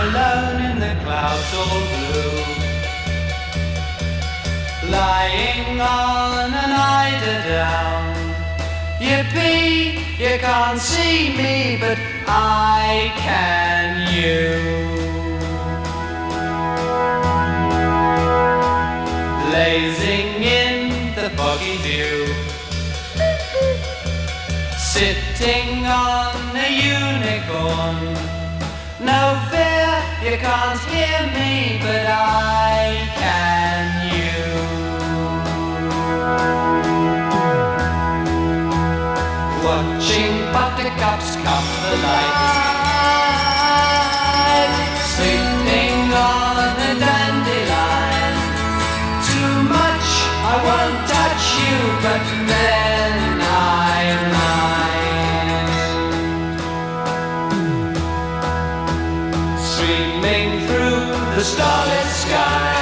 alone in the clouds all blue, lying on an eider down. Yippee, you can't see me, but I can you. Blazing in the foggy view, sitting on a unicorn. No fear, you can't hear me, but I can you. Watching buttercups come the light, sleeping on a dandelion. Too much, I won't touch you, but then I might. Streaming through the starlit sky,